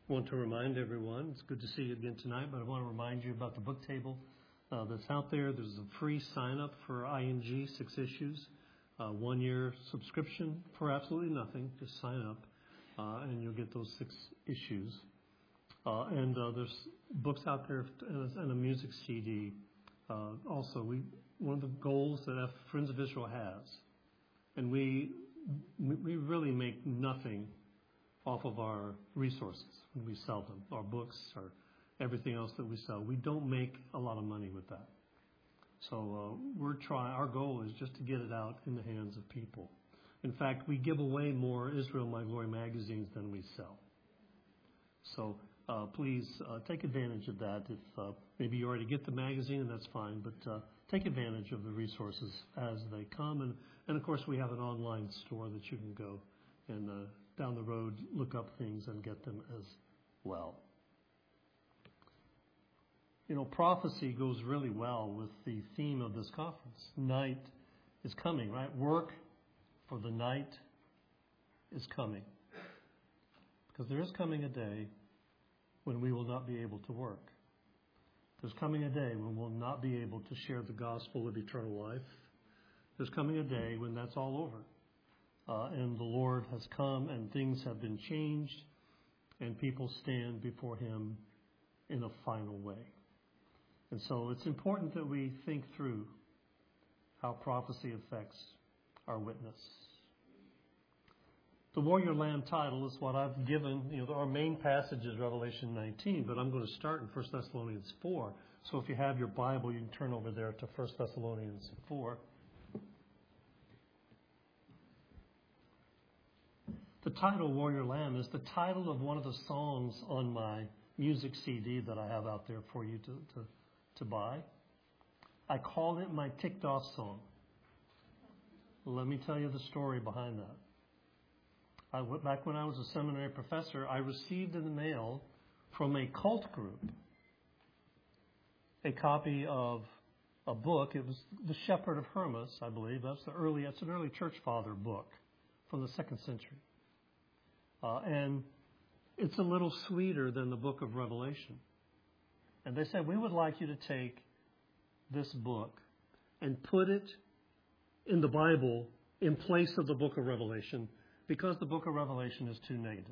want to remind everyone, it's good to see you again tonight, but I want to remind you about the book table that's out there. There's a free sign-up for ING, 6 issues, 1-year subscription for absolutely nothing. Just sign up, and you'll get those 6 issues. And there's books out there and a music CD. Also, one of the goals that Friends of Israel has, and we really make nothing off of our resources when we sell them, our books or everything else that we sell. We don't make a lot of money with that. So our goal is just to get it out in the hands of people. In fact, we give away more Israel My Glory magazines than we sell. So please take advantage of that. If maybe you already get the magazine, and that's fine, but take advantage of the resources as they come. And of course, we have an online store that you can go and down the road look up things and get them as well. You know, prophecy goes really well with the theme of this conference. Night is coming, right? Work for the night is coming. Because there is coming a day when we will not be able to work. There's coming a day when we'll not be able to share the gospel of eternal life. There's coming a day when that's all over. And the Lord has come and things have been changed and people stand before Him in a final way. And so it's important that we think through how prophecy affects our witness. The Warrior Lamb title is what I've given. You know, our main passage is Revelation 19, but I'm going to start in 1 Thessalonians 4. So if you have your Bible, you can turn over there to 1 Thessalonians 4. The title, Warrior Lamb, is the title of one of the songs on my music CD that I have out there for you to buy. I call it my ticked off song. Let me tell you the story behind that. Back when I was a seminary professor, I received in the mail from a cult group a copy of a book. It was The Shepherd of Hermas, I believe. It's an early church father book from the 2nd century. And it's a little sweeter than the book of Revelation. And they said, we would like you to take this book and put it in the Bible in place of the book of Revelation because the book of Revelation is too negative.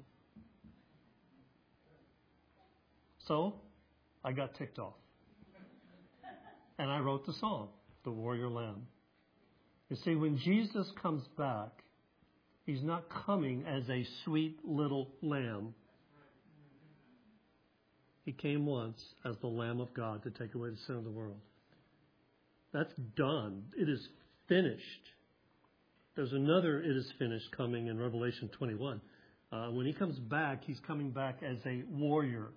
So I got ticked off. And I wrote the song, The Warrior Lamb. You see, when Jesus comes back, He's not coming as a sweet little lamb. He came once as the Lamb of God to take away the sin of the world. That's done. It is finished. There's another it is finished coming in Revelation 21. When He comes back, He's coming back as a warrior.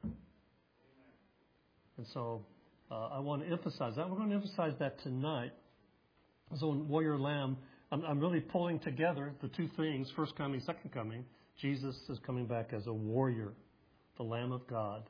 And so I want to emphasize that. We're going to emphasize that tonight. So in Warrior Lamb, I'm really pulling together the two things, first coming, second coming. Jesus is coming back as a warrior, the Lamb of God,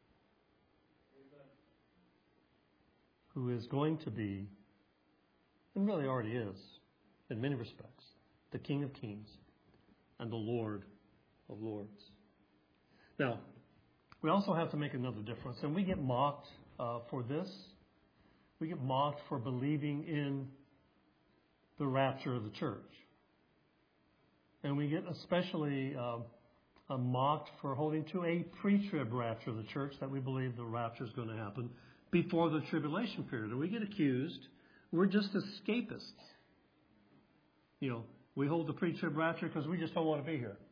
who is going to be, and really already is, in many respects, the King of Kings and the Lord of Lords. Now, we also have to make another difference, and we get mocked for this. We get mocked for believing in the rapture of the church. And we get especially mocked for holding to a pre-trib rapture of the church, that we believe the rapture is going to happen before the tribulation period. And we get accused, we're just escapists. You know, we hold the pre-trib rapture because we just don't want to be here.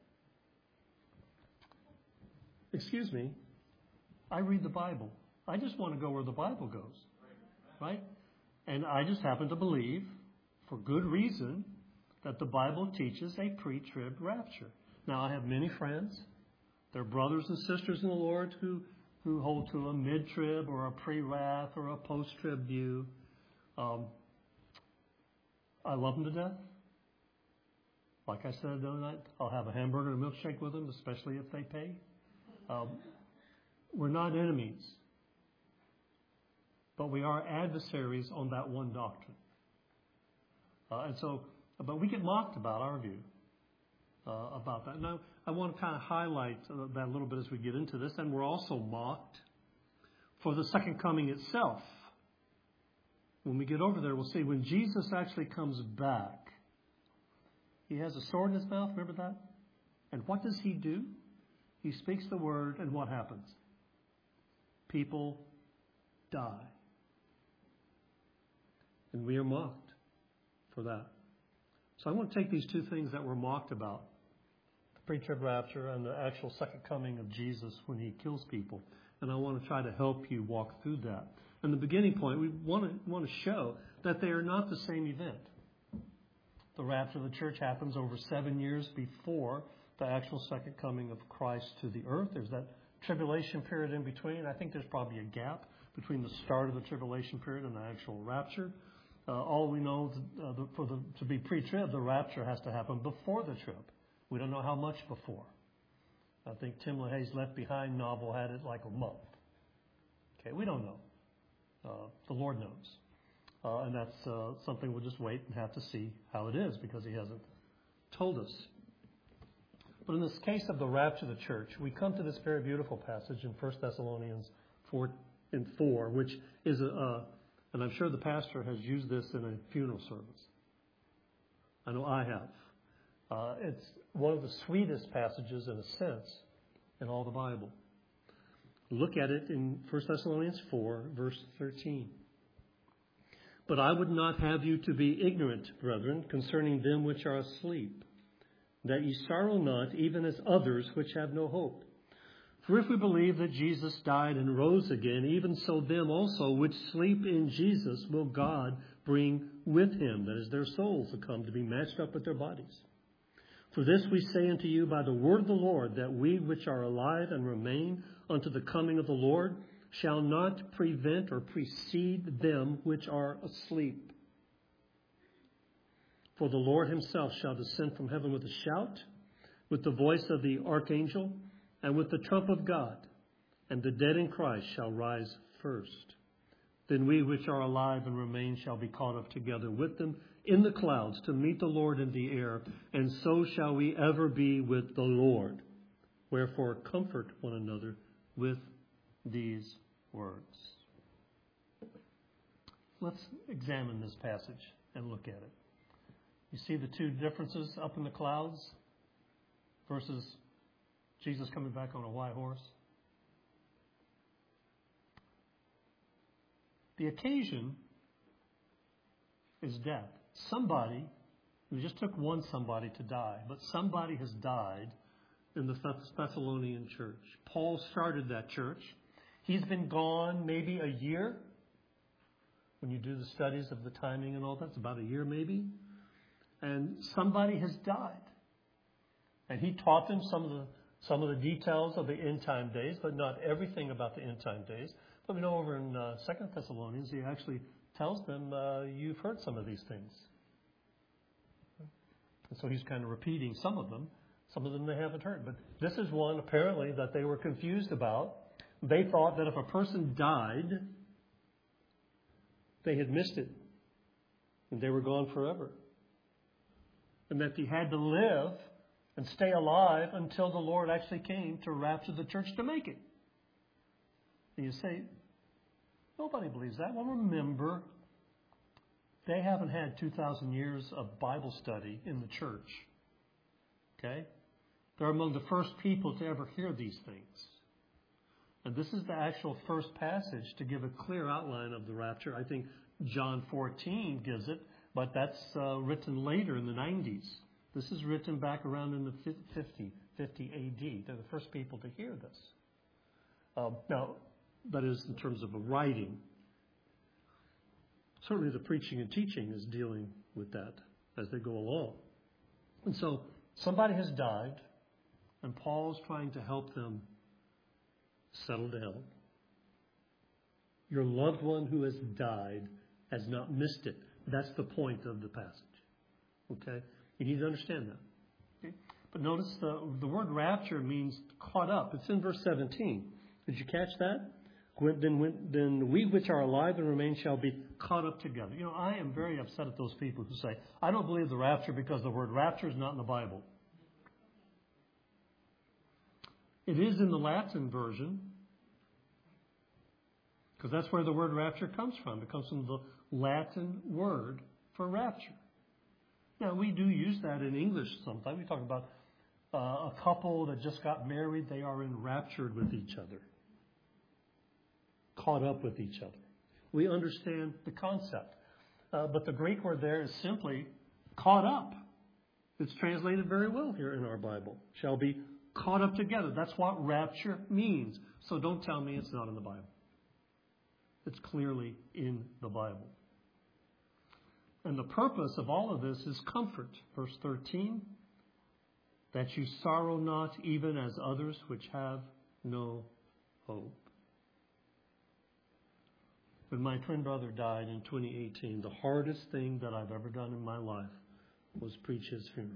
Excuse me, I read the Bible. I just want to go where the Bible goes, right? And I just happen to believe, for good reason, that the Bible teaches a pre-trib rapture. Now, I have many friends. They're brothers and sisters in the Lord who hold to a mid-trib or a pre-wrath or a post-trib view. I love them to death. Like I said the other night, I'll have a hamburger and a milkshake with them, especially if they pay. We're not enemies, but we are adversaries on that one doctrine. But we get mocked about our view about that. Now, I want to kind of highlight that a little bit as we get into this. And we're also mocked for the second coming itself. When we get over there, we'll see when Jesus actually comes back, he has a sword in his mouth. Remember that? And what does he do? He speaks the word, and what happens? People die. And we are mocked for that. So I want to take these two things that we're mocked about, the pre-trib rapture and the actual second coming of Jesus when he kills people. And I want to try to help you walk through that. And the beginning point, we want to show that they are not the same event. The rapture of the church happens over 7 years before the actual second coming of Christ to the earth. There's that tribulation period in between. I think there's probably a gap between the start of the tribulation period and the actual rapture. All we know to be pre-trib, the rapture has to happen before the trib. We don't know how much before. I think Tim LaHaye's Left Behind novel had it like a month. Okay, we don't know. The Lord knows. And that's something we'll just wait and have to see how it is because he hasn't told us. But in this case of the rapture of the church, we come to this very beautiful passage in 1 Thessalonians 4:4, which is and I'm sure the pastor has used this in a funeral service. I know I have. It's one of the sweetest passages, in a sense, in all the Bible. Look at it in 1 Thessalonians 4, verse 13. But I would not have you to be ignorant, brethren, concerning them which are asleep, that ye sorrow not, even as others which have no hope. For if we believe that Jesus died and rose again, even so them also which sleep in Jesus will God bring with him, that is, their souls will come to be matched up with their bodies. For this we say unto you by the word of the Lord, that we which are alive and remain unto the coming of the Lord shall not prevent or precede them which are asleep. For the Lord himself shall descend from heaven with a shout, with the voice of the archangel, and with the trump of God, and the dead in Christ shall rise first. Then we which are alive and remain shall be caught up together with them in the clouds to meet the Lord in the air, and so shall we ever be with the Lord. Wherefore comfort one another with these words. Let's examine this passage and look at it. You see the two differences up in the clouds versus Jesus coming back on a white horse? The occasion is death. Somebody, we just took one somebody to die, but somebody has died in the Thessalonian church. Paul started that church. He's been gone maybe a year. When you do the studies of the timing and all that, it's about a year maybe. And somebody has died. And he taught them some of the details of the end time days, but not everything about the end time days. But we know over in 2 Thessalonians, he actually tells them, you've heard some of these things. And so he's kind of repeating some of them. Some of them they haven't heard. But this is one, apparently, that they were confused about. They thought that if a person died, they had missed it. And they were gone forever. And that they had to live and stay alive until the Lord actually came to rapture the church to make it. And you say, nobody believes that. Well, remember, they haven't had 2,000 years of Bible study in the church. Okay? They're among the first people to ever hear these things. And this is the actual first passage to give a clear outline of the rapture. I think John 14 gives it, but that's written later in the 90s. This is written back around in the 50 AD. They're the first people to hear this. Now, that is in terms of a writing. Certainly the preaching and teaching is dealing with that as they go along. And so somebody has died, and Paul's trying to help them settle down. Your loved one who has died has not missed it. That's the point of the passage. Okay? You need to understand that. Okay? But notice the word rapture means caught up. It's in verse 17. Did you catch that? Then we which are alive and remain shall be caught up together. You know, I am very upset at those people who say, I don't believe the rapture because the word rapture is not in the Bible. It is in the Latin version, because that's where the word rapture comes from. It comes from the Latin word for rapture. Now, we do use that in English sometimes. We talk about a couple that just got married. They are enraptured with each other, caught up with each other. We understand the concept. But the Greek word there is simply caught up. It's translated very well here in our Bible. Shall be caught up together. That's what rapture means. So don't tell me it's not in the Bible. It's clearly in the Bible. And the purpose of all of this is comfort. Verse 13, that you sorrow not even as others which have no hope. When my twin brother died in 2018, the hardest thing that I've ever done in my life was preach his funeral.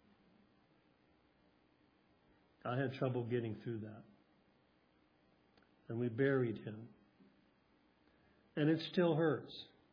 I had trouble getting through that. And we buried him. And it still hurts.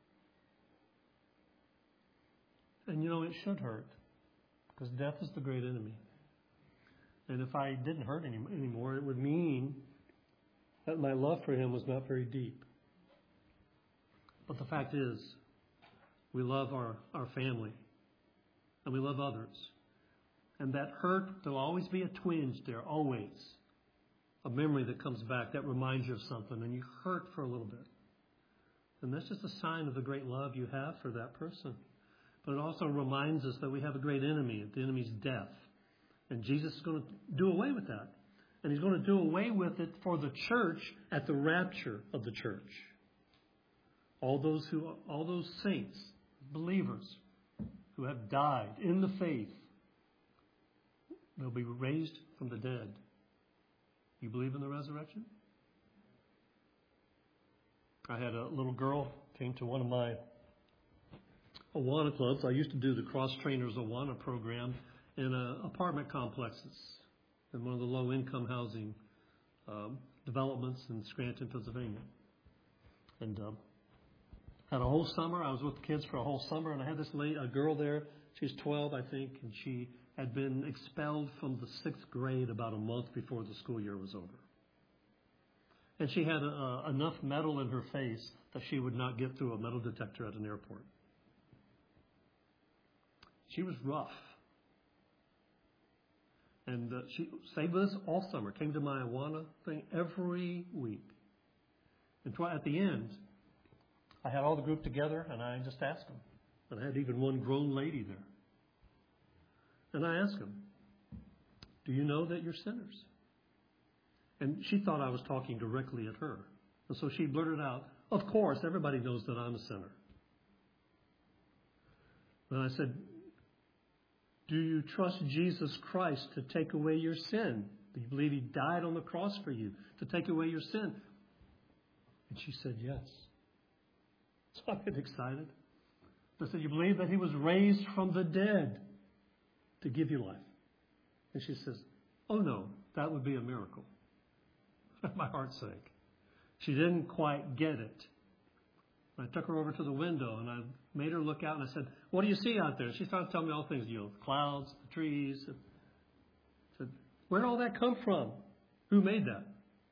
And you know, it should hurt. Because death is the great enemy. And if I didn't hurt anymore, it would mean that my love for him was not very deep. But the fact is, we love our family. And we love others. And that hurt, there'll always be a twinge there, always. A memory that comes back that reminds you of something. And you hurt for a little bit. And that's just a sign of the great love you have for that person. But it also reminds us that we have a great enemy. The enemy's death. And Jesus is going to do away with that. And he's going to do away with it for the church at the rapture of the church. All those saints, believers who have died in the faith, they'll be raised from the dead. You believe in the resurrection? I had a little girl came to one of my Awana clubs. I used to do the Cross Trainers Awana program in apartment complexes in one of the low-income housing developments in Scranton, Pennsylvania. And had a whole summer. I was with the kids for a whole summer, and I had this a girl there. She's 12, I think, and she had been expelled from the 6th grade about a month before the school year was over. And she had enough metal in her face that she would not get through a metal detector at an airport. She was rough. And she stayed with us all summer, came to my Awana thing every week. And at the end, I had all the group together, and I just asked them. And I had even one grown lady there. And I asked them, do you know that you're sinners? And she thought I was talking directly at her. And so she blurted out, of course, everybody knows that I'm a sinner. And I said, do you trust Jesus Christ to take away your sin? Do you believe he died on the cross for you to take away your sin? And she said, yes. So I get excited. I said, you believe that he was raised from the dead to give you life? And she says, oh no, that would be a miracle. My heart sank. She didn't quite get it. I took her over to the window and I made her look out and I said, what do you see out there? She started telling me all things, the clouds, the trees. I said, where did all that come from? Who made that?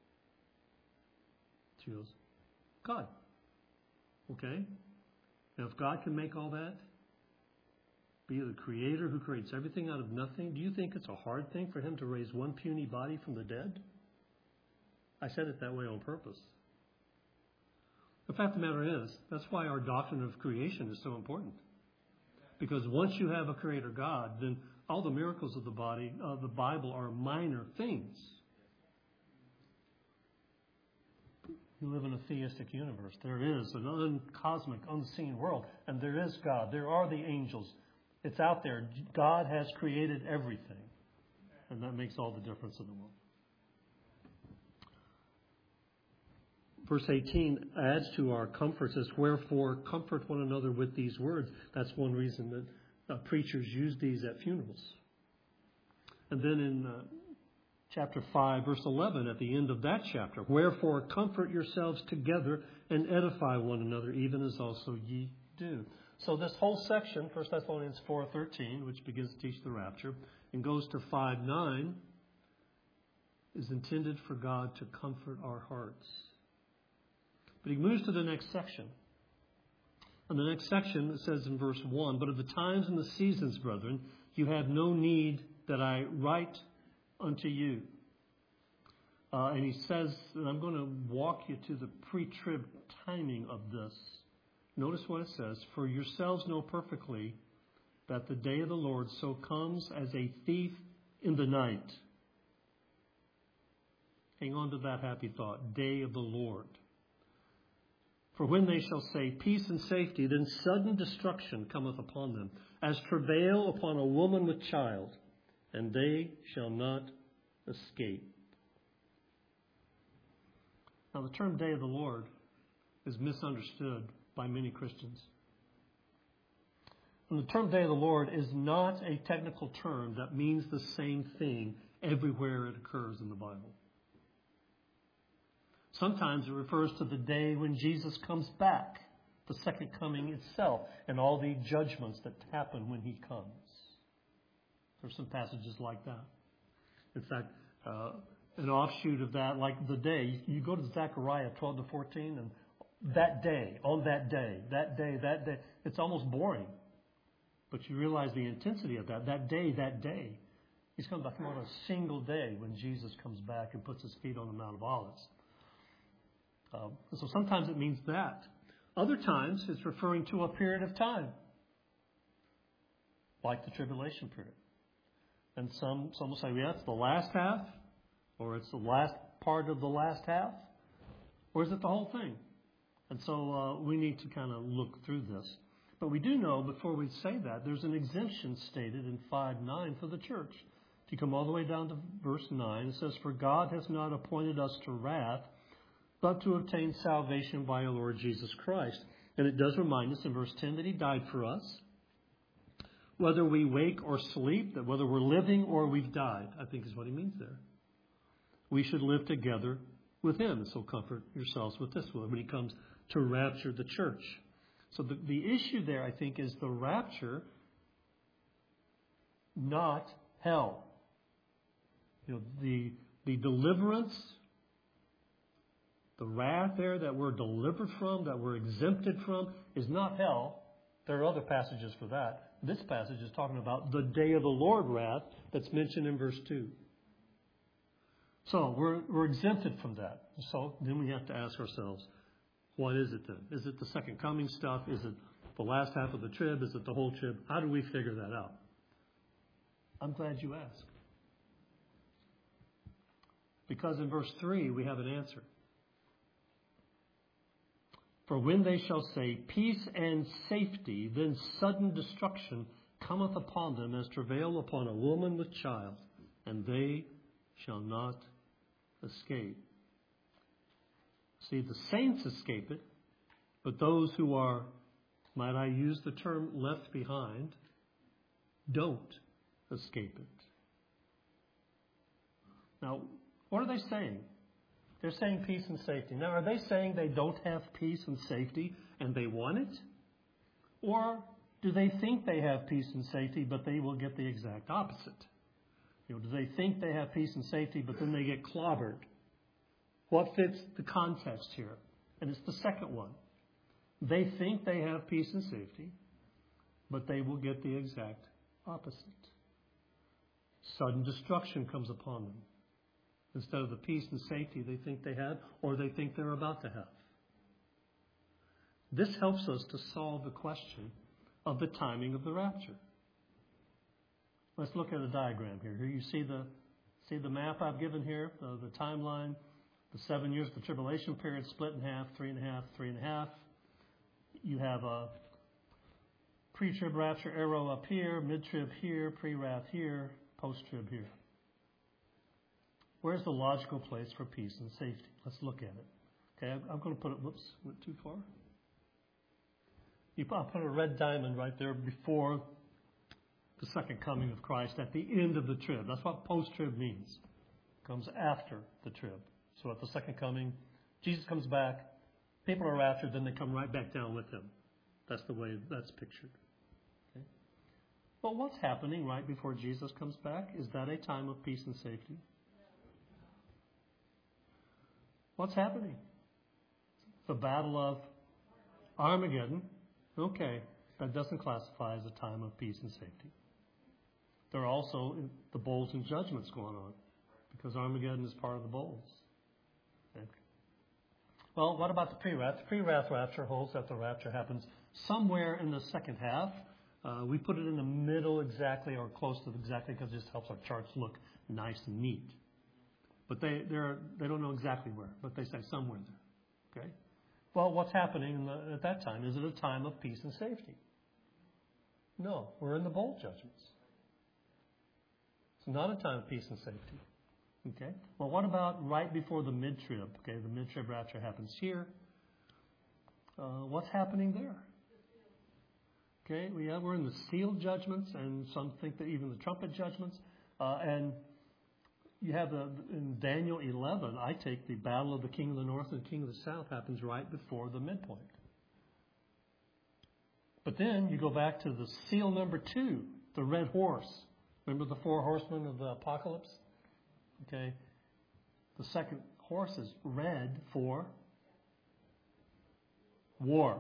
She goes, God. Okay. Now if God can make all that, be the creator who creates everything out of nothing, do you think it's a hard thing for him to raise one puny body from the dead? I said it that way on purpose. The fact of the matter is, that's why our doctrine of creation is so important. Because once you have a creator God, then all the miracles of the Bible are minor things. You live in a theistic universe. There is an cosmic, unseen world, and there is God. There are the angels. It's out there. God has created everything, and that makes all the difference in the world. Verse 18 adds to our comfort, says, wherefore comfort one another with these words. That's one reason that preachers use these at funerals. And then in chapter 5, verse 11, at the end of that chapter, wherefore comfort yourselves together and edify one another, even as also ye do. So this whole section, 1 Thessalonians 4:13, which begins to teach the rapture, and goes to 5:9, is intended for God to comfort our hearts. But he moves to the next section. In the next section, it says in verse 1, "But of the times and the seasons, brethren, you have no need that I write unto you." And he says, and I'm going to walk you to the pre-trib timing of this. Notice what it says, "For yourselves know perfectly that the day of the Lord so comes as a thief in the night." Hang on to that happy thought, day of the Lord. "For when they shall say peace and safety, then sudden destruction cometh upon them, as travail upon a woman with child, and they shall not escape." Now, the term day of the Lord is misunderstood by many Christians. And the term day of the Lord is not a technical term that means the same thing everywhere it occurs in the Bible. Sometimes it refers to the day when Jesus comes back, the second coming itself, and all the judgments that happen when he comes. There's some passages like that. In fact, an offshoot of that, like the day, you go to Zechariah 12 to 14, and that day, on that day, that day, it's almost boring. But you realize the intensity of that day. He's coming back on a single day when Jesus comes back and puts his feet on the Mount of Olives. So sometimes it means that. Other times it's referring to a period of time, like the tribulation period. And some will say, yeah, it's the last half, or it's the last part of the last half, or is it the whole thing? And so we need to kind of look through this. But we do know, before we say that, there's an exemption stated in 5:9 for the church. If you come all the way down to verse 9, it says, "For God has not appointed us to wrath, but to obtain salvation by our Lord Jesus Christ." And it does remind us in verse 10 that he died for us. Whether we wake or sleep, that whether we're living or we've died, I think is what he means there. We should live together with him. And so comfort yourselves with this when he comes to rapture the church. So the issue there, I think, is the rapture, not hell. The deliverance, the wrath there that we're delivered from, that we're exempted from, is not hell. There are other passages for that. This passage is talking about the day of the Lord wrath that's mentioned in verse 2. So we're exempted from that. So then we have to ask ourselves, what is it then? Is it the second coming stuff? Is it the last half of the trib? Is it the whole trib? How do we figure that out? I'm glad you asked. Because in verse 3 we have an answer. "For when they shall say peace and safety, then sudden destruction cometh upon them as travail upon a woman with child, and they shall not escape." See, the saints escape it, but those who are, might I use the term, left behind, don't escape it. Now, what are they saying? They're saying peace and safety. Now, are they saying they don't have peace and safety and they want it? Or do they think they have peace and safety, but they will get the exact opposite? Do they think they have peace and safety, but then they get clobbered? What fits the context here? And it's the second one. They think they have peace and safety, but they will get the exact opposite. Sudden destruction comes upon them instead of the peace and safety they think they have or they think they're about to have. This helps us to solve the question of the timing of the rapture. Let's look at a diagram here. Here you see the map I've given here, the timeline. The 7 years of the tribulation period split in half, 3.5, 3.5. You have a pre-trib rapture arrow up here, mid-trib here, pre-wrath here, post-trib here. Where's the logical place for peace and safety? Let's look at it. Okay, I'm going to put it, whoops, went too far. I'll put a red diamond right there before the second coming of Christ at the end of the trib. That's what post-trib means. It comes after the trib. So at the second coming, Jesus comes back, people are raptured, then they come right back down with him. That's the way that's pictured. Okay? But what's happening right before Jesus comes back? Is that a time of peace and safety? What's happening? The Battle of Armageddon. Okay, that doesn't classify as a time of peace and safety. There are also the bowls and judgments going on, because Armageddon is part of the bowls. Okay. Well, what about the pre-wrath? The pre-wrath rapture holds that the rapture happens somewhere in the second half. We put it in the middle exactly, or close to exactly, because it just helps our charts look nice and neat. But they don't know exactly where, but they say somewhere there. Okay. Well, what's happening at that time? Is it a time of peace and safety? No, we're in the bowl judgments. It's not a time of peace and safety. Okay. Well, what about right before the mid-trib? Okay, the mid-trib rapture happens here. What's happening there? Okay, we're in the seal judgments, and some think that even the trumpet judgments. And you have in Daniel 11, I take the battle of the king of the north and the king of the south happens right before the midpoint. But then you go back to the seal number 2, the red horse. Remember the 4 horsemen of the apocalypse? Okay. The second horse is red for war,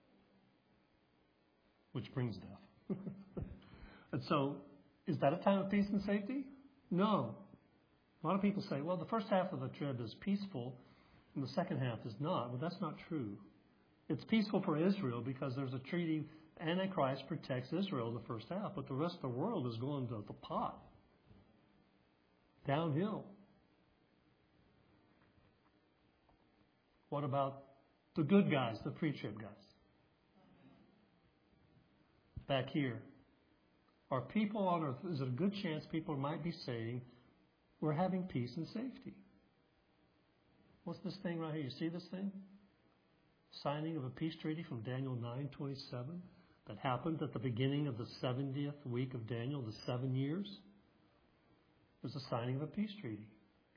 which brings death. And so, is that a time of peace and safety? No. A lot of people say, well, the first half of the trib is peaceful and the second half is not. Well, that's not true. It's peaceful for Israel because there's a treaty. Antichrist protects Israel in the first half, but the rest of the world is going to the pot. Downhill. What about the good guys, the pre-trib guys? Back here. Are people on earth, is it a good chance people might be saying, we're having peace and safety? What's this thing right here? You see this thing? Signing of a peace treaty from Daniel 9:27 that happened at the beginning of the 70th week of Daniel, the 7 years. There's a signing of a peace treaty.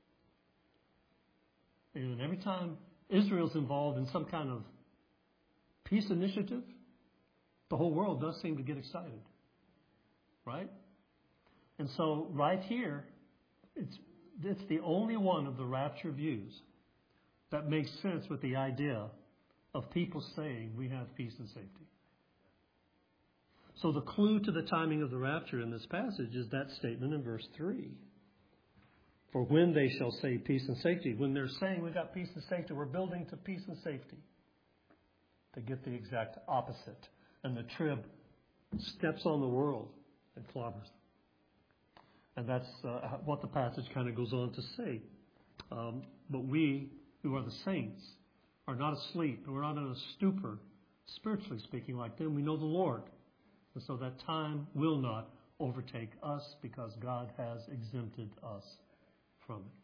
And every time Israel's involved in some kind of peace initiative, the whole world does seem to get excited. Right? And so right here, it's the only one of the rapture views that makes sense with the idea of people saying we have peace and safety. So the clue to the timing of the rapture in this passage is that statement in verse 3. For when they shall say peace and safety, when they're saying we got peace and safety, we're building to peace and safety. They get the exact opposite. And the trib steps on the world and clobbers them. And that's what the passage kind of goes on to say. But we, who are the saints, are not asleep. We're not in a stupor, spiritually speaking, like them. We know the Lord. And so that time will not overtake us because God has exempted us from it.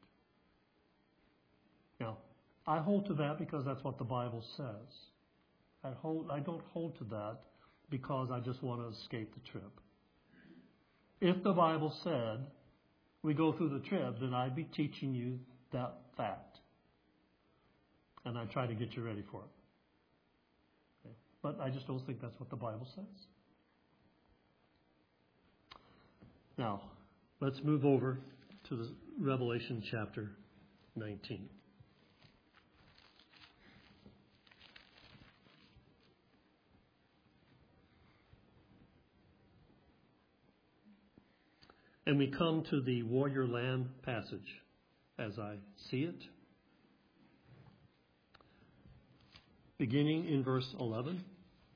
Now, I hold to that because that's what the Bible says. I don't hold to that because I just want to escape the trib. If the Bible said we go through the trib, then I'd be teaching you that fact. And I try to get you ready for it. Okay. But I just don't think that's what the Bible says. Now, let's move over to the Revelation chapter 19. And we come to the warrior lamb passage as I see it. Beginning in verse 11.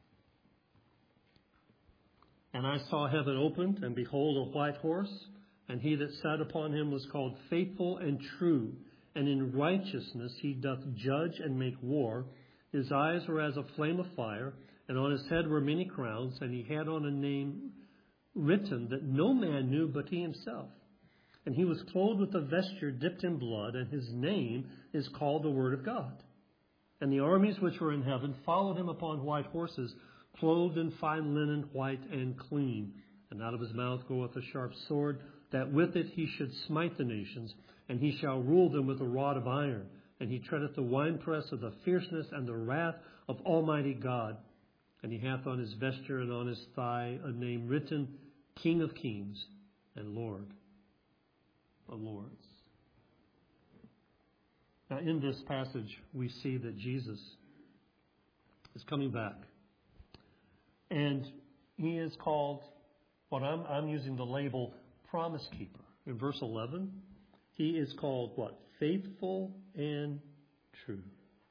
And I saw heaven opened, and behold, a white horse, and he that sat upon him was called Faithful and True, and in righteousness he doth judge and make war. His eyes were as a flame of fire, and on his head were many crowns, and he had on a name written that no man knew but he himself. And he was clothed with a vesture dipped in blood, and his name is called the Word of God. And the armies which were in heaven followed him upon white horses, clothed in fine linen, white and clean. And out of his mouth goeth a sharp sword, that with it he should smite the nations, and he shall rule them with a rod of iron. And he treadeth the winepress of the fierceness and the wrath of Almighty God. And he hath on his vesture and on his thigh a name written, King of Kings and Lord of Lords. Now, Now, in this passage, we see that Jesus is coming back. And he is called, what I'm using the label, promise keeper. In verse 11, he is called what? Faithful and true.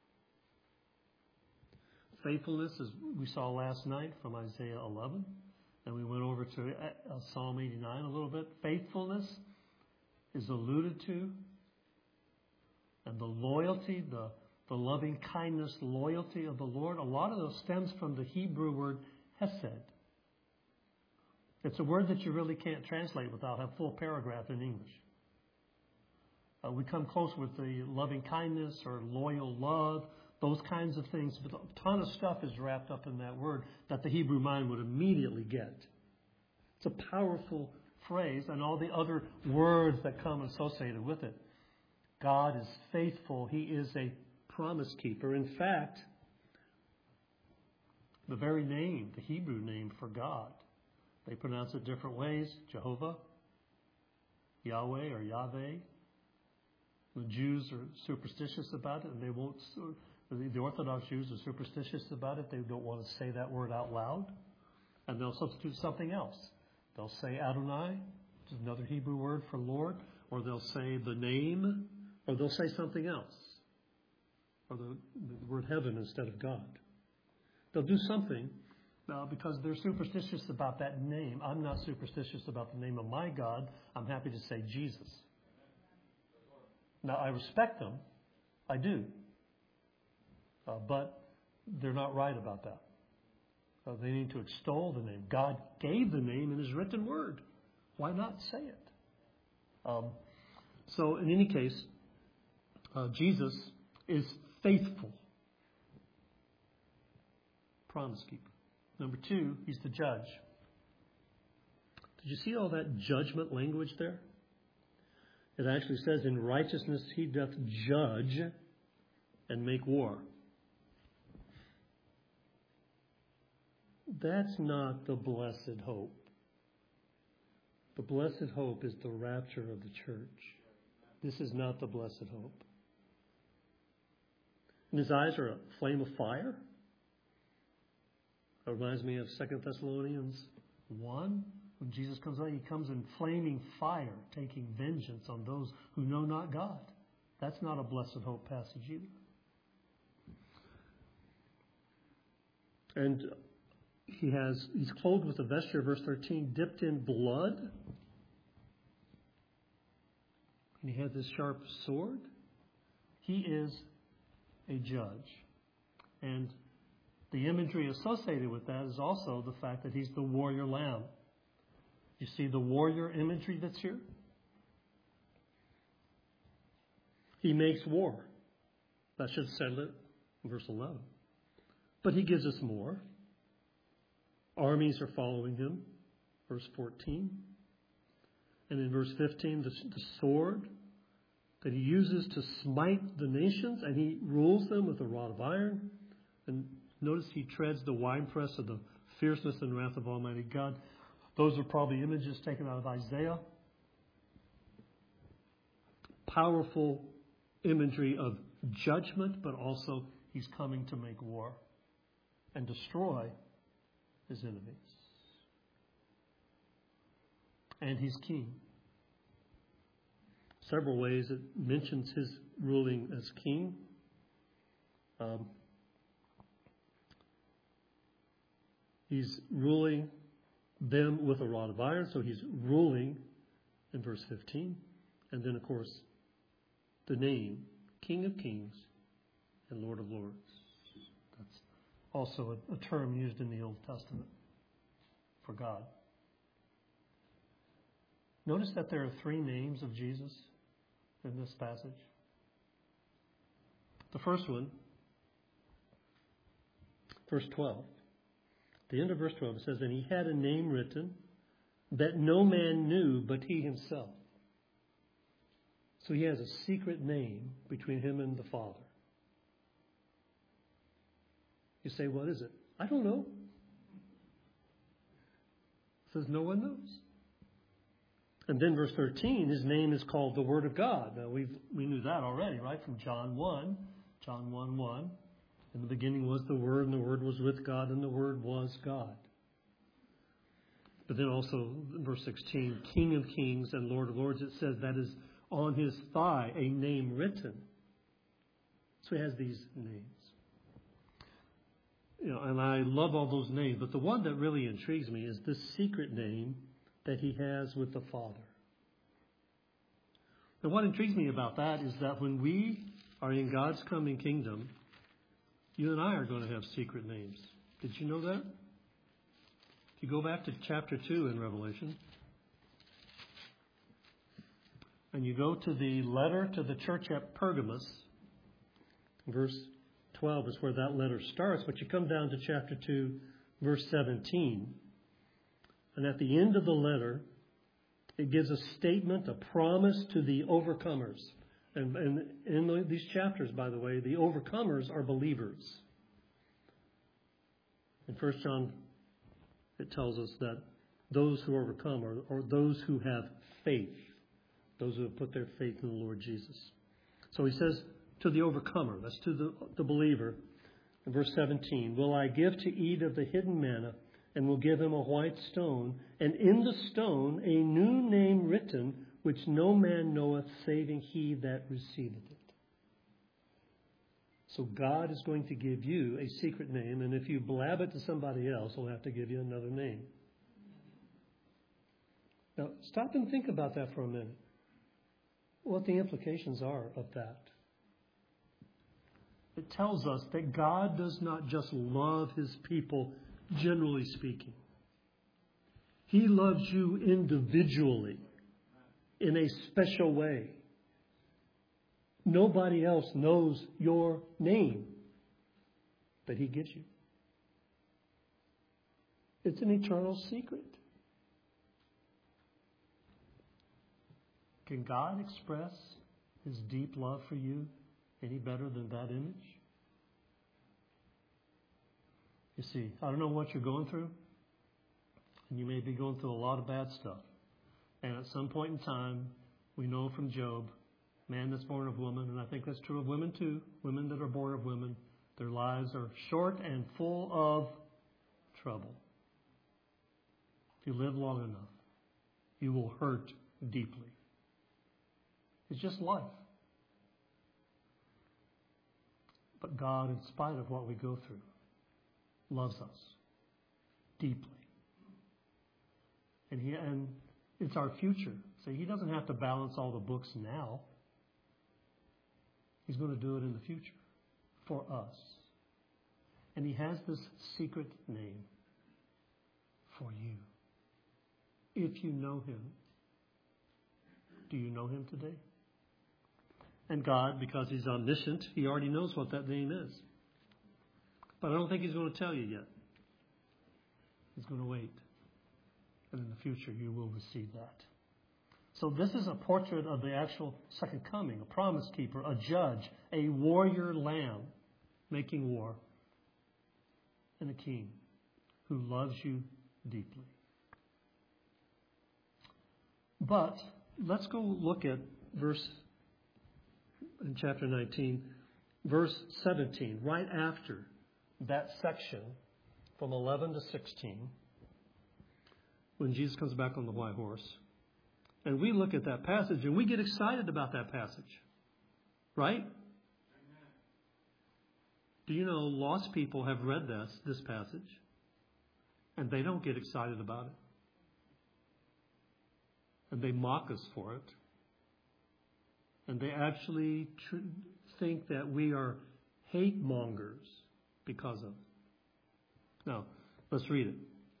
Faithfulness, as we saw last night from Isaiah 11, and we went over to Psalm 89 a little bit. Faithfulness is alluded to, and the loyalty, the loving kindness, loyalty of the Lord, a lot of those stems from the Hebrew word hesed. It's a word that you really can't translate without a full paragraph in English. We come close with the loving kindness or loyal love, those kinds of things. But a ton of stuff is wrapped up in that word that the Hebrew mind would immediately get. It's a powerful phrase, and all the other words that come associated with it. God is faithful. He is a promise keeper. In fact, the very name, the Hebrew name for God, they pronounce it different ways. Jehovah, Yahweh, or Yahweh. The Jews are superstitious about it, and they won't. The Orthodox Jews are superstitious about it. They don't want to say that word out loud, and they'll substitute something else. They'll say Adonai, which is another Hebrew word for Lord, or they'll say the name, or they'll say something else, or the word heaven instead of God. They'll do something because they're superstitious about that name. I'm not superstitious about the name of my God. I'm happy to say Jesus. Now, I respect them. I do. But they're not right about that. They need to extol the name. God gave the name in His written word. Why not say it? So in any case, Jesus is faithful. Promise keeper. Number 2, He's the judge. Did you see all that judgment language there? It actually says, in righteousness He doth judge and make war. That's not the blessed hope. The blessed hope is the rapture of the church. This is not the blessed hope. And His eyes are a flame of fire. It reminds me of 2 Thessalonians 1. When Jesus comes out, He comes in flaming fire, taking vengeance on those who know not God. That's not a blessed hope passage either. And He's clothed with a vesture, verse 13, dipped in blood. And He has this sharp sword. He is a judge. And the imagery associated with that is also the fact that He's the warrior lamb. You see the warrior imagery that's here? He makes war. That should settle it in verse 11. But He gives us more. Armies are following Him, verse 14. And in verse 15, the sword that He uses to smite the nations, and He rules them with a rod of iron. And notice He treads the winepress of the fierceness and wrath of Almighty God. Those are probably images taken out of Isaiah. Powerful imagery of judgment, but also He's coming to make war and destroy His enemies. And He's king. Several ways it mentions His ruling as king. He's ruling them with a rod of iron, so He's ruling in verse 15. And then, of course, the name, King of Kings and Lord of Lords. That's also a term used in the Old Testament for God. Notice that there are 3 names of Jesus in this passage. The first one, verse 12. At the end of verse 12 it says, and He had a name written that no man knew but He Himself. So He has a secret name between Him and the Father. You say, what is it? I don't know. It says no one knows. And then verse 13, his name is called the Word of God. Now, we knew that already, right, from John 1. John 1:1. In the beginning was the Word, and the Word was with God, and the Word was God. But then also, in verse 16, King of Kings and Lord of Lords, it says that is on his thigh a name written. So he has these names. And I love all those names, but the one that really intrigues me is this secret name that he has with the Father. And what intrigues me about that is that when we are in God's coming kingdom, you and I are going to have secret names. Did you know that? If you go back to chapter 2 in Revelation, and you go to the letter to the church at Pergamos, verse 12 is where that letter starts, but you come down to chapter 2, verse 17. And at the end of the letter, it gives a statement, a promise to the overcomers. And in these chapters, by the way, the overcomers are believers. In 1 John, it tells us that those who overcome are those who have faith, those who have put their faith in the Lord Jesus. So he says to the overcomer, that's to the believer, in verse 17, will I give to eat of the hidden manna, and will give him a white stone, and in the stone a new name written, which no man knoweth, saving he that receiveth it. So God is going to give you a secret name, and if you blab it to somebody else, he'll have to give you another name. Now, stop and think about that for a minute. What the implications are of that. It tells us that God does not just love his people, generally speaking. He loves you individually, in a special way. Nobody else knows your name that he gives you. It's an eternal secret. Can God express his deep love for you any better than that image? You see, I don't know what you're going through, and you may be going through a lot of bad stuff. And at some point in time, we know from Job, man that's born of woman, and I think that's true of women too, women that are born of women, their lives are short and full of trouble. If you live long enough, you will hurt deeply. It's just life. But God, in spite of what we go through, loves us deeply. And it's our future. So he doesn't have to balance all the books now. He's going to do it in the future for us. And he has this secret name for you. If you know him. Do you know him today? And God, because he's omniscient, he already knows what that name is. But I don't think he's going to tell you yet. He's going to wait. And in the future, you will receive that. So this is a portrait of the actual second coming, a promise keeper, a judge, a warrior lamb making war, and a king who loves you deeply. But let's go look at in chapter 19, verse 17, right after that section from 11 to 16, when Jesus comes back on the white horse. And we look at that passage and we get excited about that passage. Right? Do you know lost people have read this passage and they don't get excited about it? And they mock us for it. And they actually think that we are hate mongers because of it. Now, let's read it.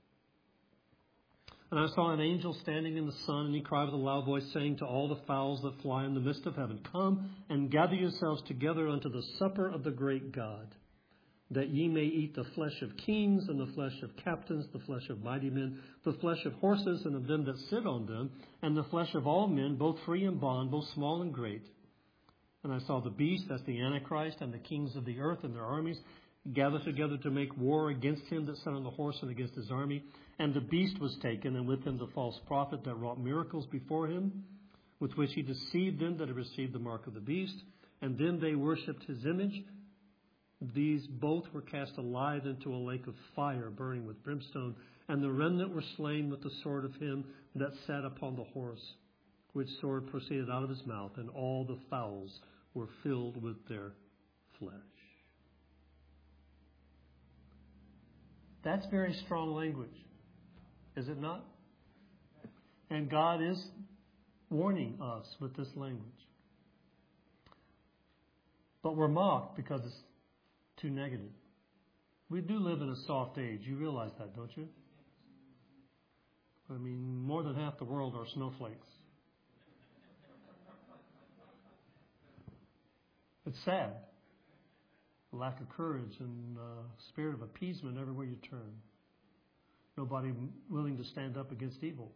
And I saw an angel standing in the sun, and he cried with a loud voice, saying to all the fowls that fly in the midst of heaven, come and gather yourselves together unto the supper of the great God, that ye may eat the flesh of kings, and the flesh of captains, the flesh of mighty men, the flesh of horses, and of them that sit on them, and the flesh of all men, both free and bond, both small and great. And I saw the beast, that's the Antichrist, and the kings of the earth and their armies, gathered together to make war against him that sat on the horse and against his army. And the beast was taken, and with him the false prophet that wrought miracles before him, with which he deceived them that had received the mark of the beast. And then they worshipped his image. These both were cast alive into a lake of fire, burning with brimstone. And the remnant were slain with the sword of him that sat upon the horse, which sword proceeded out of his mouth, and all the fowls were filled with their flesh. That's very strong language, is it not? And God is warning us with this language. But we're mocked because it's too negative. We do live in a soft age. You realize that, don't you? I mean, more than half the world are snowflakes. It's sad. The lack of courage and spirit of appeasement everywhere you turn. Nobody willing to stand up against evil.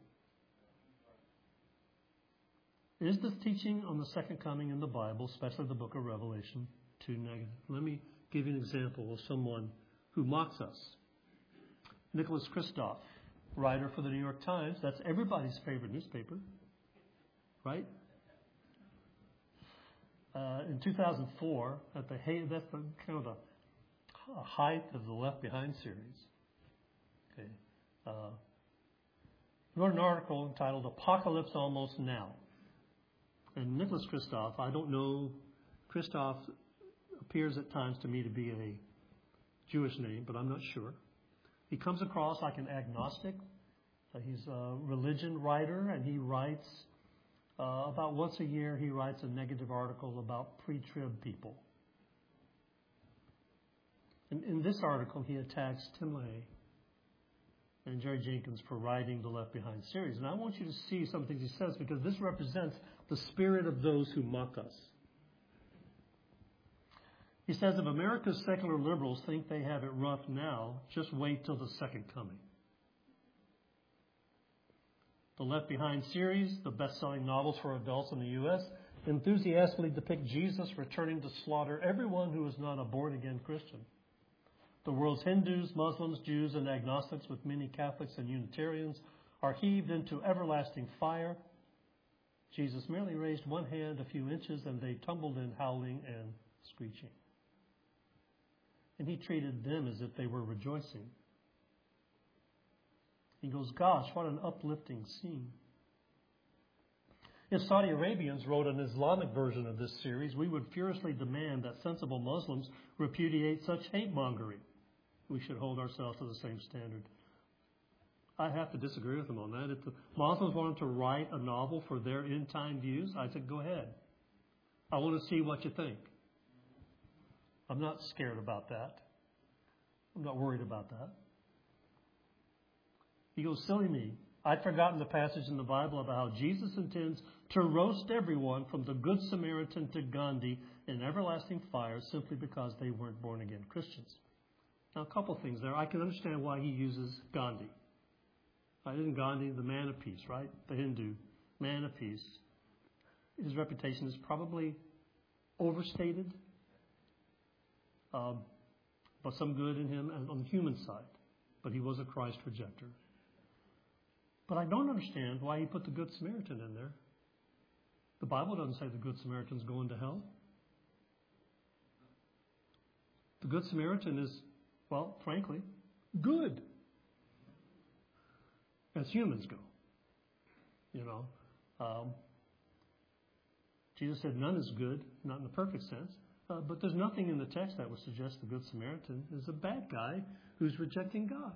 Is this teaching on the second coming in the Bible, especially the book of Revelation, too negative? Let me give you an example of someone who mocks us. Nicholas Kristof, writer for the New York Times. That's everybody's favorite newspaper, right? In 2004, that's the kind of the height of the Left Behind series. Okay, wrote an article entitled "Apocalypse Almost Now." And Nicholas Kristof, I don't know, Kristof appears at times to me to be a Jewish name, but I'm not sure. He comes across like an agnostic. He's a religion writer, and he writes about once a year, he writes a negative article about pre-trib people. And in this article, he attacks Tim LaHaye and Jerry Jenkins for writing the Left Behind series. And I want you to see some things he says, because this represents the spirit of those who mock us. He says, if America's secular liberals think they have it rough now, just wait till the second coming. The Left Behind series, the best-selling novels for adults in the U.S., enthusiastically depict Jesus returning to slaughter everyone who is not a born-again Christian. The world's Hindus, Muslims, Jews, and agnostics, with many Catholics and Unitarians, are heaved into everlasting fire. Jesus merely raised one hand a few inches, and they tumbled in howling and screeching. And he treated them as if they were rejoicing. He goes, gosh, what an uplifting scene. If Saudi Arabians wrote an Islamic version of this series, we would furiously demand that sensible Muslims repudiate such hate-mongering. We should hold ourselves to the same standard. I have to disagree with them on that. If the Muslims wanted to write a novel for their end-time views, I said, go ahead. I want to see what you think. I'm not scared about that. I'm not worried about that. He goes, silly me. I'd forgotten the passage in the Bible about how Jesus intends to roast everyone from the Good Samaritan to Gandhi in everlasting fire simply because they weren't born-again Christians. Now, a couple things there. I can understand why he uses Gandhi. Isn't Gandhi the man of peace, right? The Hindu man of peace. His reputation is probably overstated, but some good in him on the human side. But he was a Christ rejecter. But I don't understand why he put the Good Samaritan in there. The Bible doesn't say the Good Samaritan's going to hell. The Good Samaritan is, well, frankly, good. As humans go. You know, Jesus said none is good, not in the perfect sense. But there's nothing in the text that would suggest the Good Samaritan is a bad guy who's rejecting God.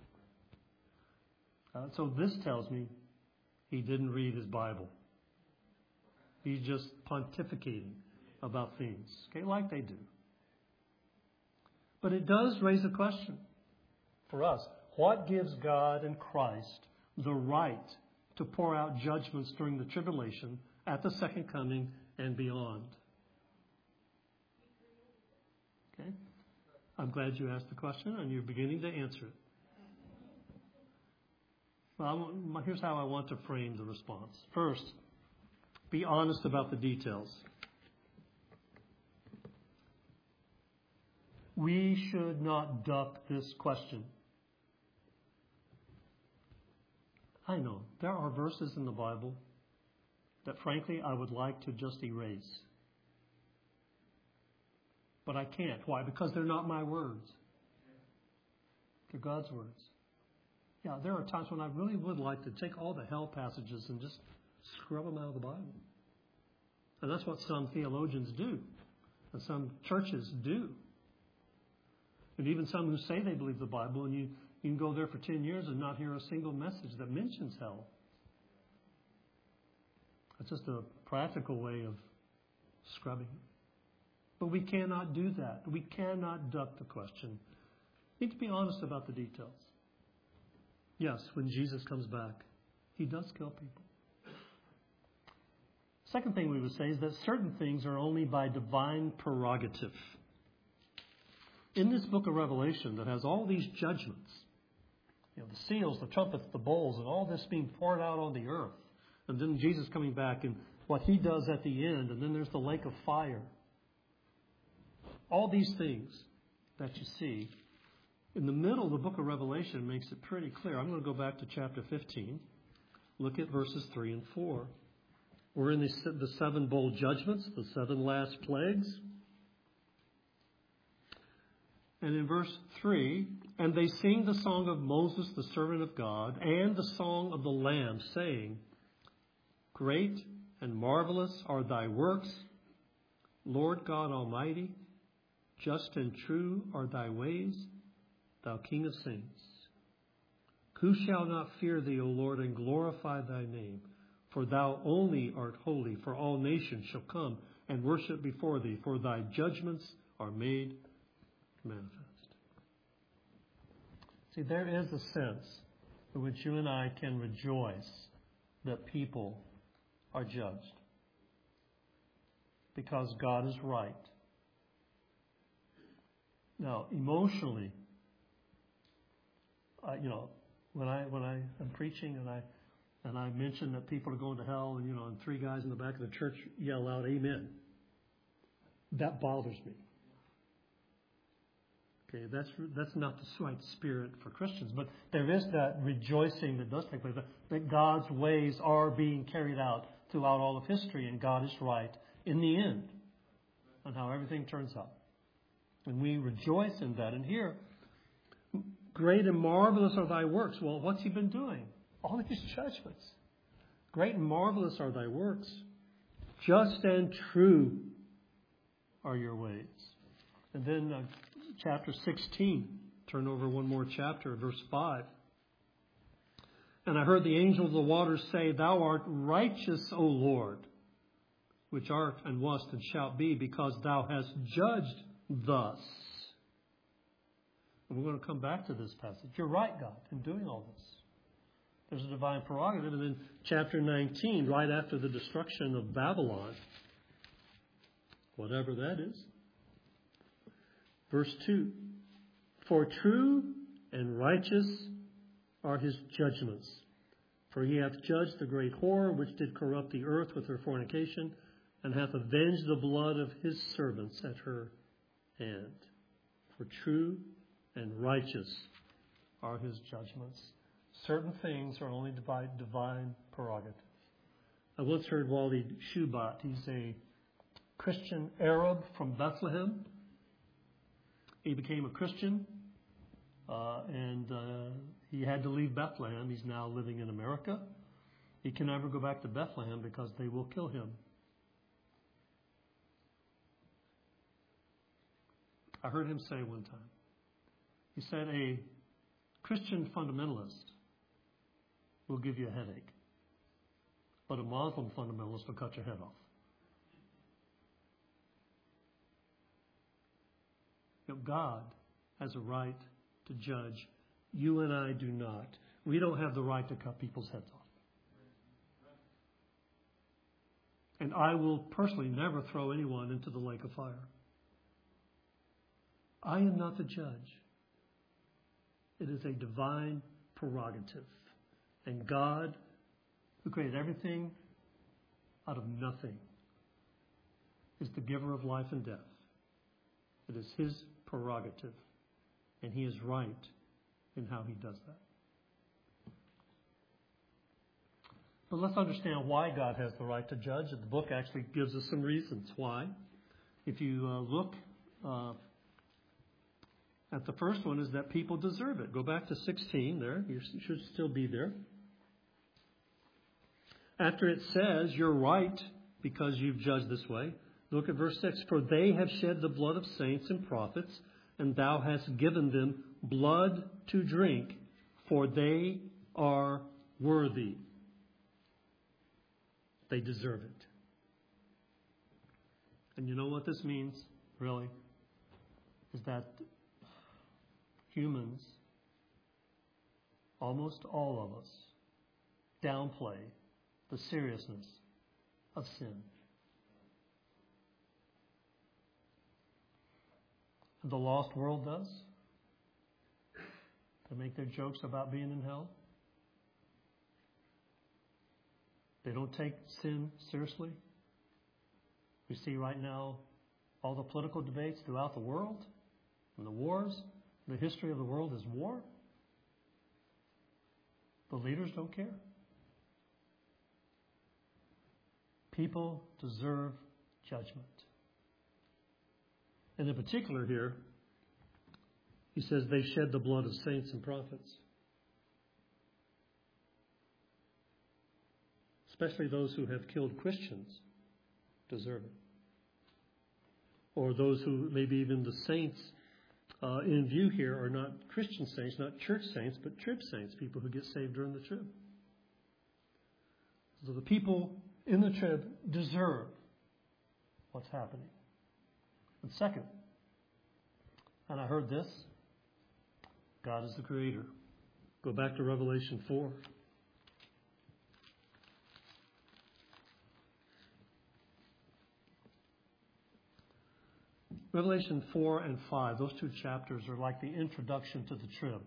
So this tells me he didn't read his Bible. He's just pontificating about things, okay, like they do. But it does raise a question for us. What gives God and Christ the right to pour out judgments during the tribulation, at the second coming, and beyond? Okay? I'm glad you asked the question, and you're beginning to answer it. Well, here's how I want to frame the response. First, be honest about the details. We should not duck this question. I know there are verses in the Bible that, frankly, I would like to just erase. But I can't. Why? Because they're not my words. They're God's words. Yeah, there are times when I really would like to take all the hell passages and just scrub them out of the Bible. And that's what some theologians do. And some churches do. And even some who say they believe the Bible, and you can go there for 10 years and not hear a single message that mentions hell. It's just a practical way of scrubbing it. But we cannot do that. We cannot duck the question. We need to be honest about the details. Yes, when Jesus comes back, he does kill people. Second thing we would say is that certain things are only by divine prerogative. In this book of Revelation that has all these judgments, the seals, the trumpets, the bowls, and all this being poured out on the earth, and then Jesus coming back and what he does at the end, and then there's the lake of fire. All these things that you see, in the middle of the book of Revelation makes it pretty clear. I'm going to go back to chapter 15. Look at verses 3 and 4. We're in the seven bowl judgments, the seven last plagues. And in verse 3, and they sing the song of Moses, the servant of God, and the song of the Lamb, saying, Great and marvelous are thy works, Lord God Almighty. Just and true are thy ways, thou King of saints. Who shall not fear thee, O Lord, and glorify thy name? For thou only art holy, for all nations shall come and worship before thee, for thy judgments are made manifest. See, there is a sense in which you and I can rejoice that people are judged. Because God is right. Now, emotionally, when I am preaching and I mention that people are going to hell, and three guys in the back of the church yell out, "Amen," that bothers me. Okay, that's not the right spirit for Christians, but there is that rejoicing that does take place, that God's ways are being carried out throughout all of history, and God is right in the end on how everything turns out. And we rejoice in that. And here, great and marvelous are thy works. Well, what's he been doing? All these judgments. Great and marvelous are thy works. Just and true are your ways. And then chapter 16. Turn over one more chapter, verse 5. And I heard the angel of the waters say, Thou art righteous, O Lord, which art and wast and shalt be, because thou hast judged thus. And we're going to come back to this passage. You're right, God, in doing all this. There's a divine prerogative. And then chapter 19, right after the destruction of Babylon, whatever that is, verse 2, For true and righteous are his judgments. For he hath judged the great whore, which did corrupt the earth with her fornication, and hath avenged the blood of his servants at her hand. For true and righteous are his judgments. Certain things are only by divine prerogative. I once heard Wally Shubat. He's a Christian Arab from Bethlehem. He became a Christian, and he had to leave Bethlehem. He's now living in America. He can never go back to Bethlehem because they will kill him. I heard him say one time, he said, a Christian fundamentalist will give you a headache, but a Muslim fundamentalist will cut your head off. God has a right to judge. You and I do not. We don't have the right to cut people's heads off. And I will personally never throw anyone into the lake of fire. I am not the judge. It is a divine prerogative. And God, who created everything out of nothing, is the giver of life and death. It is his prerogative. And he is right in how he does that. But let's understand why God has the right to judge. The book actually gives us some reasons why. If you look at the first one, is that people deserve it. Go back to 16 there. You should still be there. After it says, you're right because you've judged this way. Look at verse 6. For they have shed the blood of saints and prophets, and thou hast given them blood to drink, for they are worthy. They deserve it. And you know what this means, really? Is that humans, almost all of us, downplay the seriousness of sin. And the lost world does. They make their jokes about being in hell. They don't take sin seriously. We see right now all the political debates throughout the world and the wars. The history of the world is war. The leaders don't care. People deserve judgment. And in particular here, he says they shed the blood of saints and prophets. Especially those who have killed Christians deserve it. Or those who, maybe even the saints in view here are not Christian saints, not church saints, but trib saints, people who get saved during the trib. So the people in the trib deserve what's happening. And second, and I heard this, God is the creator. Go back to Revelation 4. Revelation 4 and 5, those two chapters are like the introduction to the trib.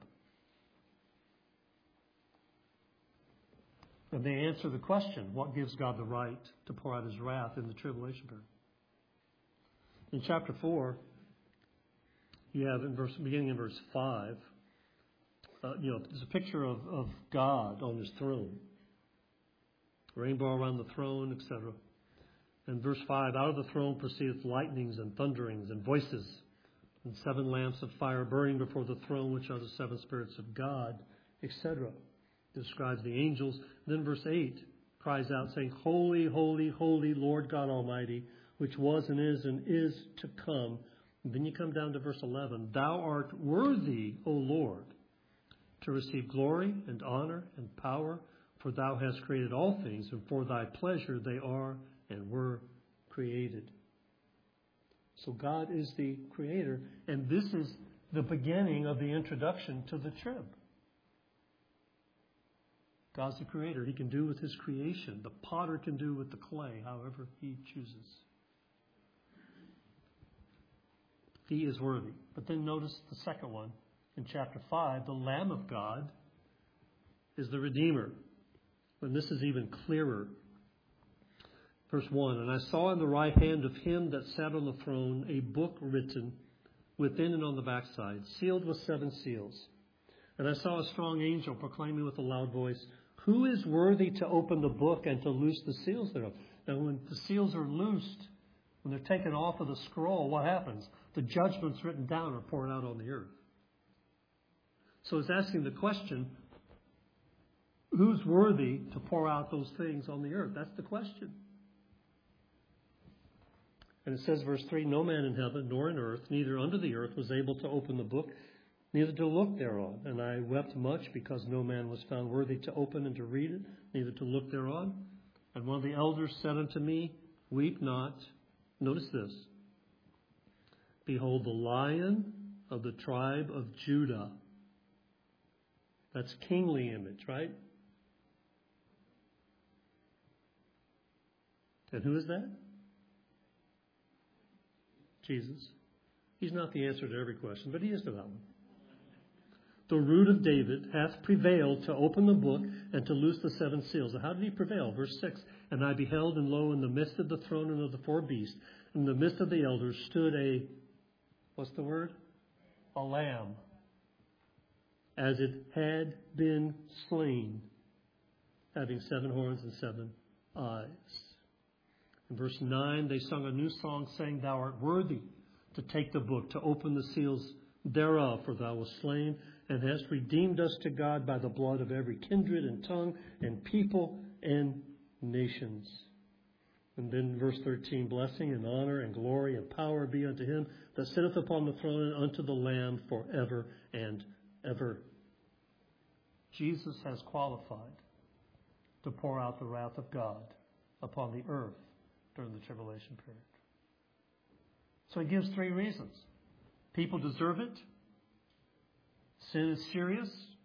And they answer the question, what gives God the right to pour out his wrath in the tribulation period? In chapter 4, you have beginning in verse 5, there's a picture of God on his throne. Rainbow around the throne, etc. And verse 5, out of the throne proceedeth lightnings and thunderings and voices, and 7 lamps of fire burning before the throne, which are the 7 spirits of God, etc. Describes the angels. Then verse 8 cries out, saying, Holy, holy, holy, Lord God Almighty, which was and is to come. And then you come down to verse 11. Thou art worthy, O Lord, to receive glory and honor and power, for thou hast created all things, and for thy pleasure they are and were created. So God is the creator, and this is the beginning of the introduction to the trib. God's the creator. He can do with his creation. The potter can do with the clay, however he chooses. He is worthy. But then notice the second one in chapter 5. The Lamb of God is the Redeemer. And this is even clearer. Verse 1, and I saw in the right hand of him that sat on the throne a book written within and on the backside, sealed with 7 seals. And I saw a strong angel proclaiming with a loud voice, Who is worthy to open the book and to loose the seals thereof? Now when the seals are loosed, when they're taken off of the scroll, what happens? The judgments written down are poured out on the earth. So it's asking the question, who's worthy to pour out those things on the earth? That's the question. And it says, verse 3, No man in heaven nor in earth, neither under the earth, was able to open the book, neither to look thereon. And I wept much, because no man was found worthy to open and to read it, neither to look thereon. And one of the elders said unto me, Weep not. Notice this. Behold, the Lion of the tribe of Judah. That's kingly image, right? And who is that? Jesus. He's not the answer to every question, but he is to that one. The root of David hath prevailed to open the book and to loose the 7 seals. And how did he prevail? Verse 6, And I beheld, and lo, in the midst of the throne and of the 4 beasts, in the midst of the elders stood a, what's the word? a lamb as it had been slain, having 7 horns and 7 eyes. In verse 9, they sung a new song, saying, Thou art worthy to take the book, to open the seals thereof, for thou wast slain, and hast redeemed us to God by the blood of every kindred and tongue and people and nations. And then verse 13, blessing and honor and glory and power be unto him that sitteth upon the throne and unto the Lamb forever and ever. Jesus has qualified to pour out the wrath of God upon the earth during the tribulation period. So he gives 3 reasons. People deserve it. Sin is serious.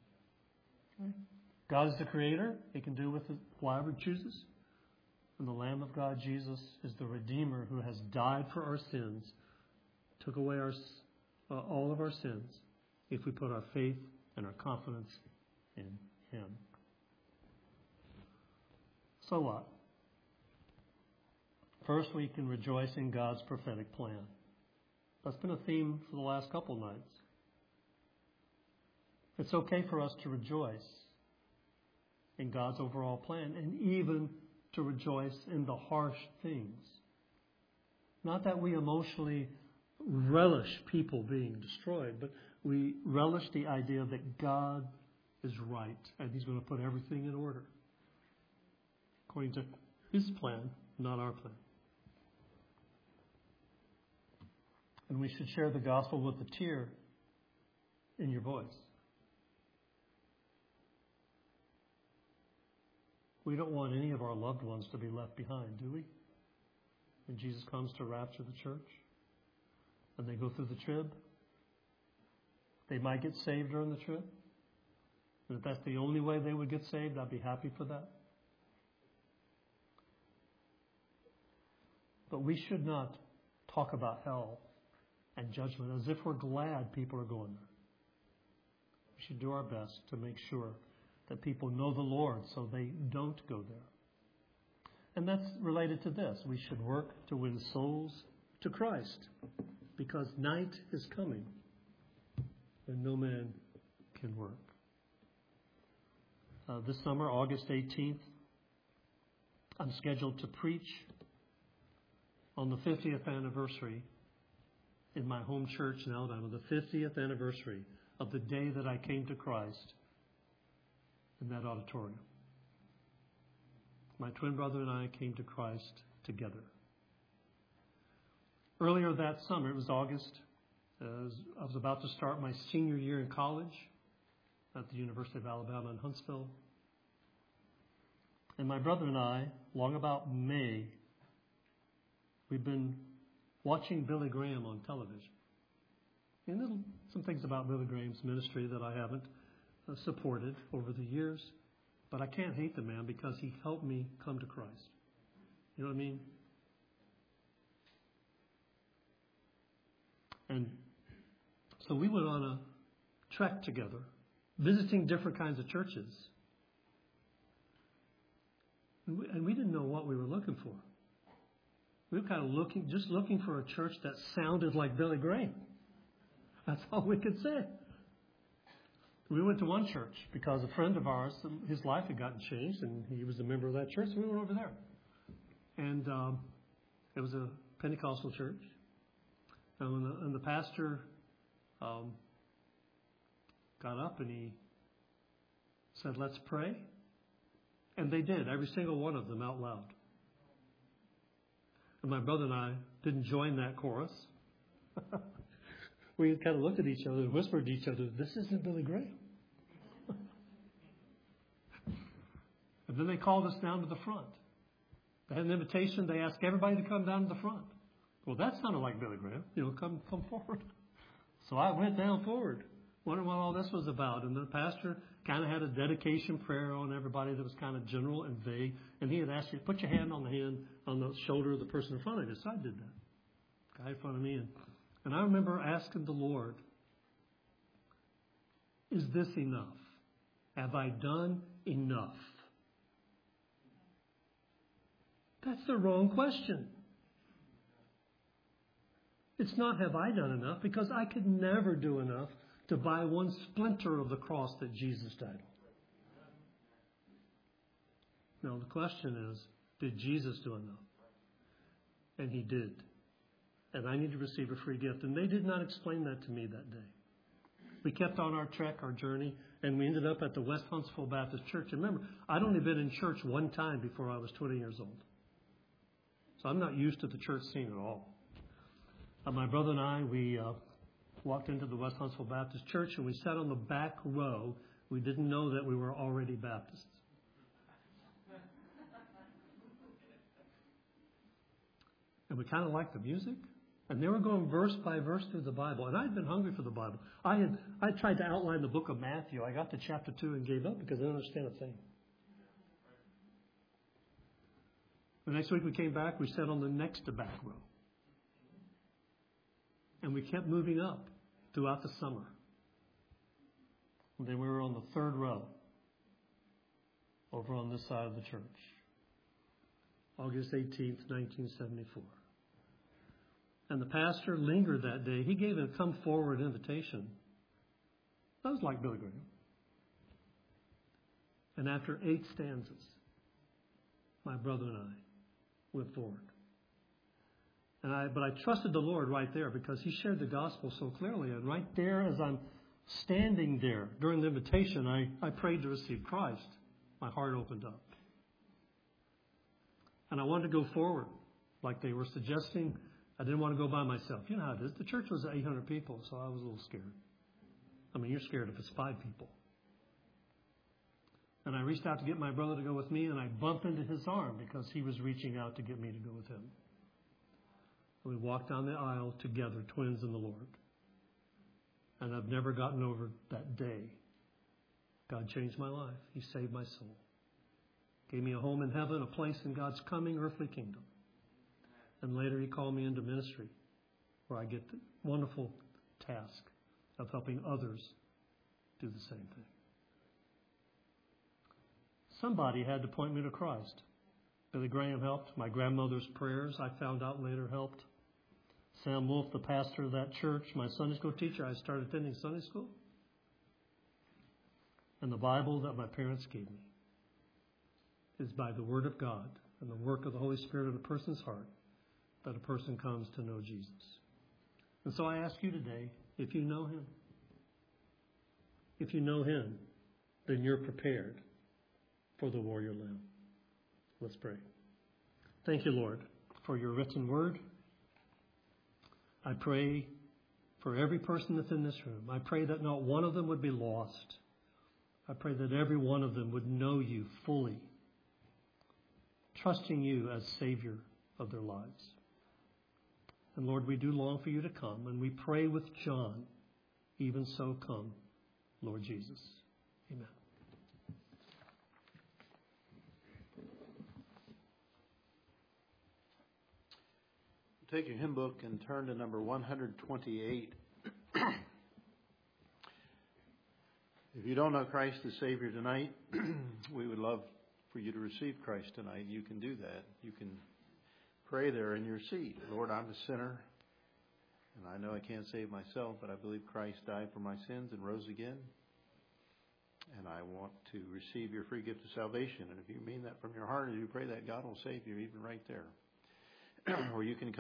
God is the creator. He can do with it whatever he chooses. And the Lamb of God, Jesus, is the Redeemer who has died for our sins, took away all of our sins, if we put our faith and our confidence in him. So what? First, we can rejoice in God's prophetic plan. That's been a theme for the last couple nights. It's okay for us to rejoice in God's overall plan, and even to rejoice in the harsh things. Not that we emotionally relish people being destroyed, but we relish the idea that God is right and he's going to put everything in order according to his plan, not our plan. And we should share the gospel with a tear in your voice. We don't want any of our loved ones to be left behind, do we? When Jesus comes to rapture the church and they go through the trib, they might get saved during the trib. And if that's the only way they would get saved, I'd be happy for that. But we should not talk about hell and judgment as if we're glad people are going there. We should do our best to make sure that people know the Lord so they don't go there. And that's related to this. We should work to win souls to Christ, because night is coming when no man can work. This summer, August 18th, I'm scheduled to preach on the 50th anniversary in my home church in Alabama, the 50th anniversary of the day that I came to Christ in that auditorium. My twin brother and I came to Christ together. Earlier that summer, it was August, I was about to start my senior year in college at the University of Alabama in Huntsville. And my brother and I, long about May, we've been watching Billy Graham on television. And there's some things about Billy Graham's ministry that I haven't supported over the years, but I can't hate the man because he helped me come to Christ. You know what I mean? And so we went on a trek together, visiting different kinds of churches. And we didn't know what we were looking for. We were kind of looking for a church that sounded like Billy Graham. That's all we could say. We went to one church because a friend of ours, his life had gotten changed, and he was a member of that church, so we went over there. And it was a Pentecostal church. And the pastor got up and he said, "Let's pray." And they did, every single one of them out loud. And my brother and I didn't join that chorus. We kind of looked at each other and whispered to each other, "This isn't Billy Graham." And then they called us down to the front. They had an invitation. They asked everybody to come down to the front. Well, that sounded like Billy Graham. Come forward. So I went down forward, wondering what all this was about. And the pastor kind of had a dedication prayer on everybody that was kind of general and vague. And he had asked you to put your hand on the shoulder of the person in front of you. So I did that. Guy in front of me. And I remember asking the Lord, "Is this enough? Have I done enough?" That's the wrong question. It's not have I done enough, because I could never do enough to buy one splinter of the cross that Jesus died on. Now the question is, did Jesus do enough? And he did. And I need to receive a free gift. And they did not explain that to me that day. We kept on our trek, our journey, and we ended up at the West Huntsville Baptist Church. And remember, I'd only been in church one time before I was 20 years old. So I'm not used to the church scene at all. My brother and I, we walked into the West Huntsville Baptist Church, and we sat on the back row. We didn't know that we were already Baptists. And we kind of liked the music. And they were going verse by verse through the Bible. And I'd been hungry for the Bible. I tried to outline the book of Matthew. I got to chapter 2 and gave up because I didn't understand a thing. The next week we came back, we sat on the next to back row. And we kept moving up throughout the summer. And then we were on the third row over on this side of the church. August 18th, 1974. And the pastor lingered that day. He gave a come forward invitation. That was like Billy Graham. And after 8 stanzas, my brother and I went forward. But I trusted the Lord right there because he shared the gospel so clearly. And right there, as I'm standing there during the invitation, I prayed to receive Christ. My heart opened up. And I wanted to go forward like they were suggesting. I didn't want to go by myself. You know how it is. The church was 800 people, so I was a little scared. I mean, you're scared if it's 5 people. And I reached out to get my brother to go with me, and I bumped into his arm because he was reaching out to get me to go with him. And we walked down the aisle together, twins in the Lord. And I've never gotten over that day. God changed my life. He saved my soul. Gave me a home in heaven, a place in God's coming earthly kingdom. And later he called me into ministry, where I get the wonderful task of helping others do the same thing. Somebody had to point me to Christ. Billy Graham helped. My grandmother's prayers, I found out later, helped. Sam Wolf, the pastor of that church, my Sunday school teacher, I started attending Sunday school. And the Bible that my parents gave me is by the Word of God and the work of the Holy Spirit in a person's heart that a person comes to know Jesus. And so I ask you today, if you know Him, then you're prepared for the warrior lamb. Let's pray. Thank you, Lord, for your written word. I pray for every person that's in this room. I pray that not one of them would be lost. I pray that every one of them would know you fully, trusting you as Savior of their lives. And Lord, we do long for you to come, and we pray with John, even so come, Lord Jesus. Amen. Take your hymn book and turn to number 128. If you don't know Christ as Savior tonight, we would love for you to receive Christ tonight. You can do that. You can pray there in your seat. Lord, I'm a sinner, and I know I can't save myself, but I believe Christ died for my sins and rose again. And I want to receive your free gift of salvation. And if you mean that from your heart, as you pray that, God will save you even right there. Or you can come